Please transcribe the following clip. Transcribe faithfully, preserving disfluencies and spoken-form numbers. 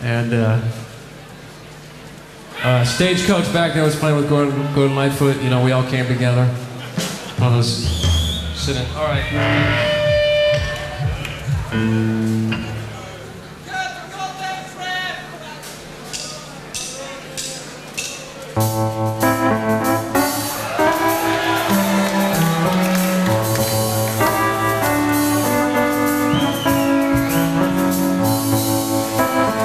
And uh, uh, Stagecoach back there was playing with Gordon, Gordon Lightfoot. You know, we all came together. One of those sitting. All right. Thank you.